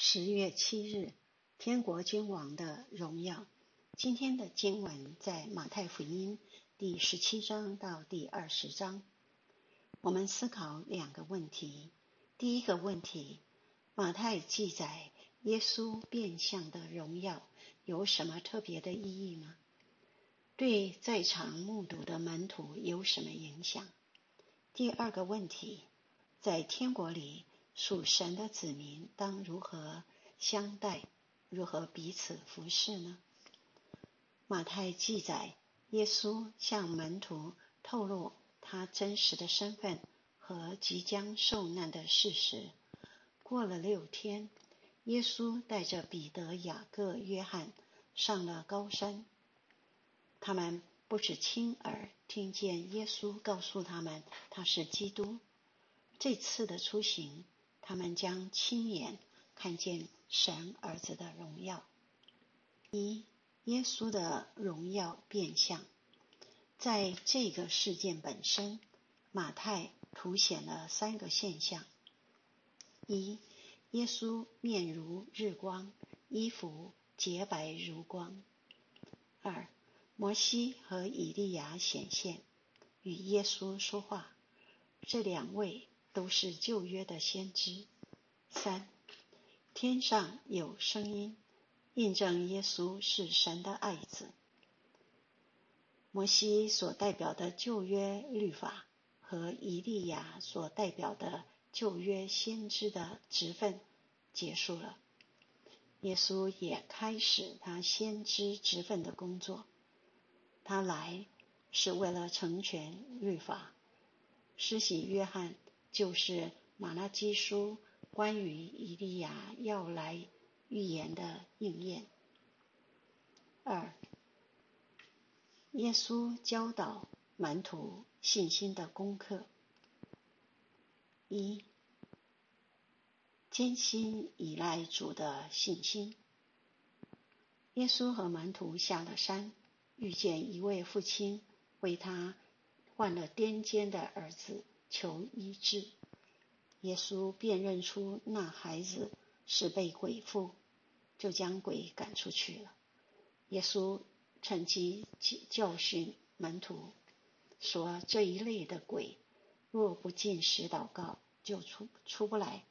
10月7日，天国君王的荣耀。今天的经文在马太福音第17章到第20章。我们思考两个问题。第一个问题，马太记载耶稣变相的荣耀有什么特别的意义吗？对在场目睹的门徒有什么影响？第二个问题，在天国里属神的子民当如何相待，如何彼此服侍呢？马太记载耶稣向门徒透露他真实的身份和即将受难的事实。过了6天，耶稣带着彼得、雅各、约翰上了高山。他们不只亲耳听见耶稣告诉他们他是基督，这次的出行，他们将亲眼看见神儿子的荣耀。耶稣的荣耀变相。在这个事件本身，马太凸显了3个现象：一、耶稣面如日光，衣服洁白如光；二、摩西和以利亚显现，与耶稣说话，这2位都是旧约的先知；三、天上有声音，印证耶稣是神的爱子。摩西所代表的旧约律法和以利亚所代表的旧约先知的职分结束了，耶稣也开始他先知职分的工作。他来是为了成全律法。施洗约翰就是马拉基书关于以利亚要来预言的应验。二、耶稣教导门徒信心的功课。一、艰辛依赖主的信心。耶稣和门徒下了山，遇见一位父亲为他患了癫痫的儿子求医治。耶稣辨认出那孩子是被鬼附，就将鬼赶出去了。耶稣趁机教训门徒，说这一类的鬼若不禁食祷告就出不来。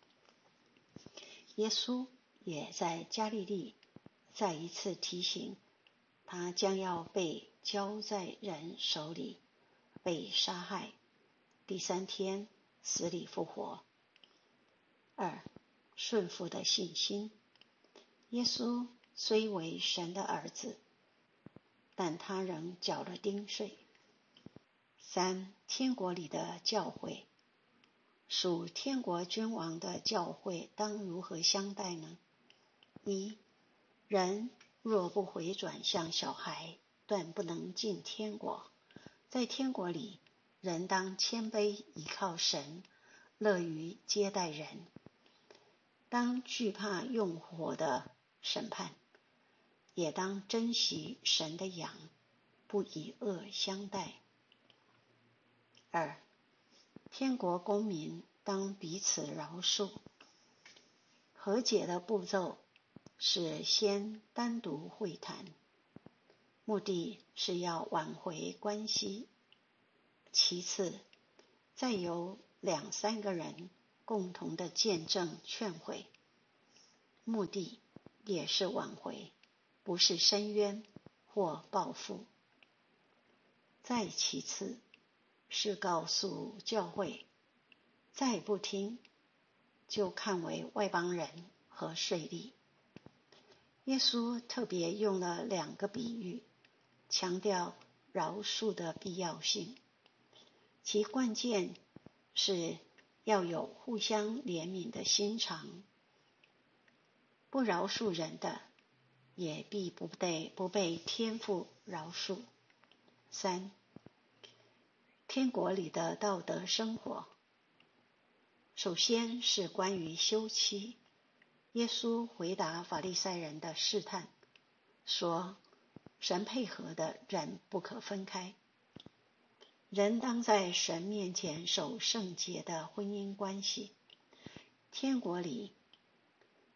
耶稣也在加利利再一次提醒他将要被交在人手里，被杀害，第3天死里复活。二、顺服的信心。耶稣虽为神的儿子，但他仍缴了丁税。三、天国里的教会。属天国君王的教会当如何相待呢？一、人若不回转向小孩，断不能进天国。在天国里，人当谦卑依靠神，乐于接待人。当惧怕用火的审判，也当珍惜神的羊，不以恶相待。二、天国公民当彼此饶恕。和解的步骤是先单独会谈，目的是要挽回关系。其次，再由2-3个人共同的见证劝诲，目的也是挽回，不是申冤或报复。再其次是告诉教会，再不听就看为外邦人和税吏。耶稣特别用了2个比喻，强调饶恕的必要性，其关键是要有互相怜悯的心肠。不饶恕人的，也必不被天父饶恕。三、天国里的道德生活。首先是关于休妻。耶稣回答法利赛人的试探，说神配合的人不可分开。人当在神面前守圣洁的婚姻关系。天国里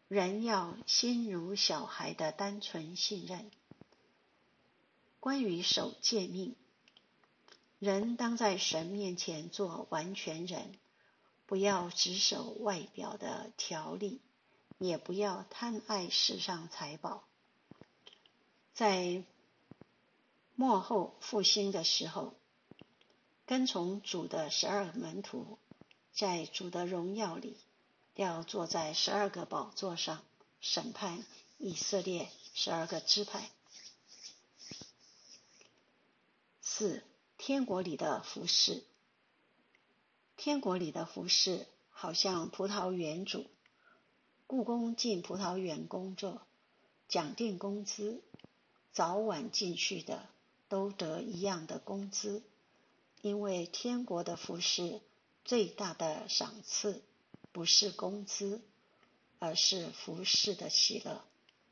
人要心如小孩的单纯信任。关于守诫命，人当在神面前做完全人，不要只守外表的条例，也不要贪爱世上财宝。在末后复兴的时候，跟从主的12个门徒，在主的荣耀里，要坐在12个宝座上，审判以色列12个支派。4. 天国里的服事。天国里的服事好像葡萄园主，雇工进葡萄园工作，讲定工资，早晚进去的都得一样的工资，因为天国的服事最大的赏赐不是工资，而是服事的喜乐。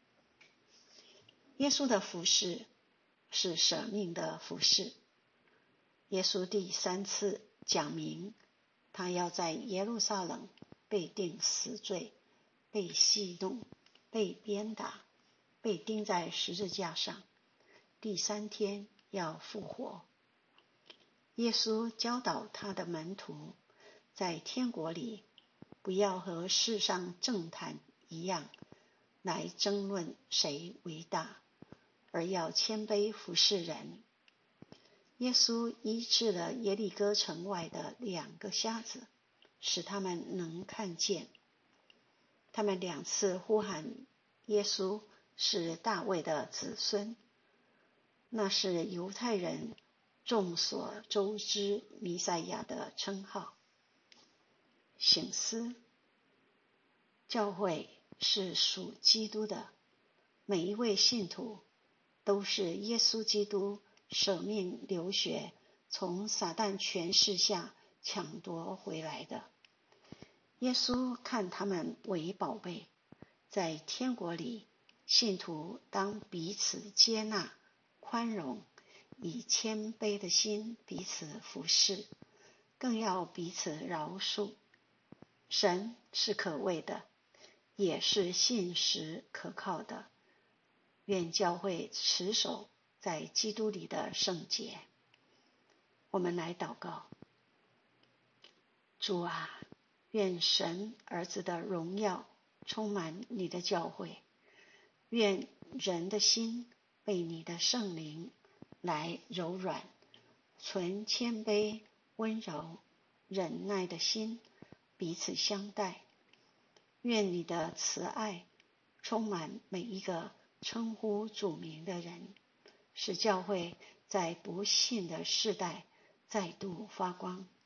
耶稣的服事是舍命的服事。耶稣第3次讲明，他要在耶路撒冷被定死罪，被戏弄，被鞭打，被钉在十字架上，第3天要复活。耶稣教导他的门徒，在天国里不要和世上政坛一样来争论谁为大，而要谦卑服侍人。耶稣医治了耶利哥城外的2个瞎子，使他们能看见。他们2次呼喊耶稣是大卫的子孙，那是犹太人众所周知弥赛亚的称号。省思，教会是属基督的，每一位信徒都是耶稣基督舍命流血从撒旦权势下抢夺回来的。耶稣看他们为宝贝，在天国里，信徒当彼此接纳、宽容，以谦卑的心彼此服侍，更要彼此饶恕。神是可畏的，也是信实可靠的。愿教会持守在基督里的圣洁。我们来祷告。主啊，愿神儿子的荣耀充满你的教会，愿人的心被你的圣灵来柔软，存谦卑、温柔、忍耐的心，彼此相待。愿你的慈爱充满每一个称呼主名的人，使教会在不信的世代再度发光。